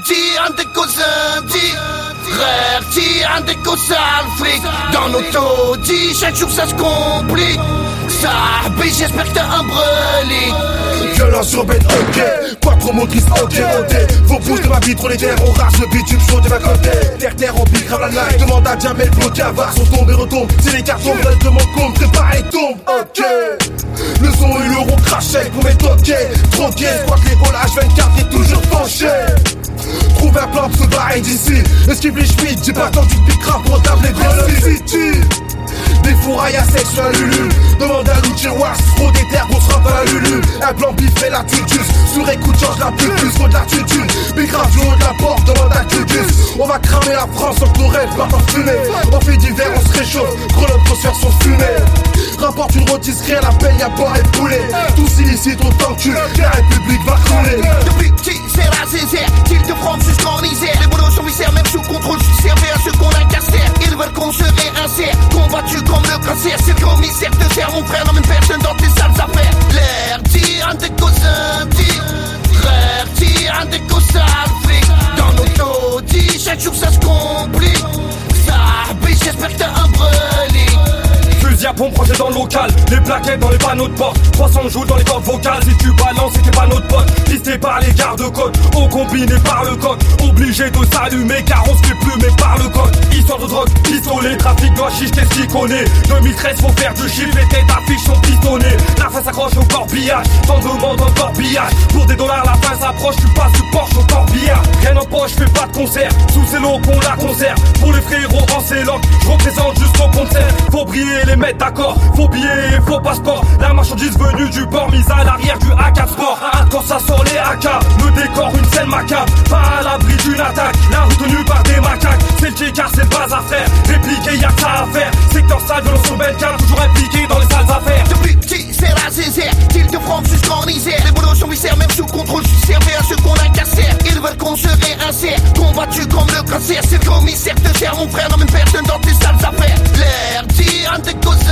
un des cousins dit. Frère, un des sale fric. Dans nos taudis, chaque jour ça se complique. Sahabi, j'espère que t'as un brûlis. Violence urbaine, ok. Quattro motrices, ok, OD. Vos pouces de ma vie, trop les terres. On rase le bitume chaud de ma côté. Terre remplie, grave la night. Demande à Jamel, bloqué à var. Son tombe et retombe. C'est les cartons, veulent demande qu'on prépare les tombes, ok. Le son et l'euro crachait pour mes toquets. Troqué, quoi que les volages 24 est toujours penché. Trouve un plan pour se barrer d'ici. Esquive les schmitt, j'ai pas attendu de pic rap pour tabler de City. Des fourrailles à sec sur la lulu. Demande à Luce Wax, trop d'éther, on se rentre à la lulu. Un blanc biffé la tutus. Sur écoute, change la plus faut de la tutune. Big rap du haut de la porte, demande à Cugus. On va cramer la France sans que nos rêves partent en fumée. On fait d'hiver, on se réchauffe, Grenoble peut se faire son fumée. Rapporte une rôtisserie à la peine, y'a porc et poulet. Tous illicites, on t'encule, la République va couler. Depuis petit, c'est la Césaire, qu'il te prend jusqu'en Isère. Les boulots sont viscères, même sous contrôle, je suis servi à ceux qu'on incarcère. Ils veulent qu'on se réinsère, combattu comme le cancer. C'est le commissaire de terre, mon frère n'emmène personne dans tes sales affaires. L'air dit, un des cousins dit. Frère dit, un des sale fric. Dans nos taudis, chaque jour ça se complique. Sahabi, j'espère que t'as un brûlis. Fusil à pompe rangé dans le local, les plaquettes dans les panneaux de porte. 300 joues dans les cordes vocales, si tu balances c'est tes panneaux de potes. Pisté par les gardes-côtes, au combiné par le code. Obligé de s'allumer car on se fait plus mais par le code. Histoire de drogue, pistolet, trafic de chiche, qu'est-ce qu'il connaît. 2013 faut faire du chiffre, les têtes d'affiche sont pistonnées. La fin s'accroche au corbillage, t'en demandes un corbillage. Pour des dollars la fin s'approche, tu passes du Porsche au corbillard. Rien en poche, fais pas de concert, sous c'est l'eau qu'on la conserve. Pour les frérots en céloc, je représente jusqu'au concert. Faut briller les mettre d'accord, faux billets, faux passeport. La marchandise venue du port, mise à l'arrière du AK Sport. Quand ça sort les AK, le décor une scène macabre. Pas à l'abri d'une attaque, la rue tenue par des macaques. C'est le car c'est le bazar frère, répliquer y'a que ça à faire. Secteur sale, violence urbaine, car toujours impliqué dans les sales affaires. Depuis petit, c'est la Césaire, qu'il te prend jusqu'en Isère. Les boulots sont viscères, même sous contrôle, je suis servi à ceux qu'on incarcère. Ils veulent qu'on se réinsère, combattu comme le cancer. C'est le commissaire de terre, mon frère n'emmène personne dans tes sales affaires. L'air dit, un des causes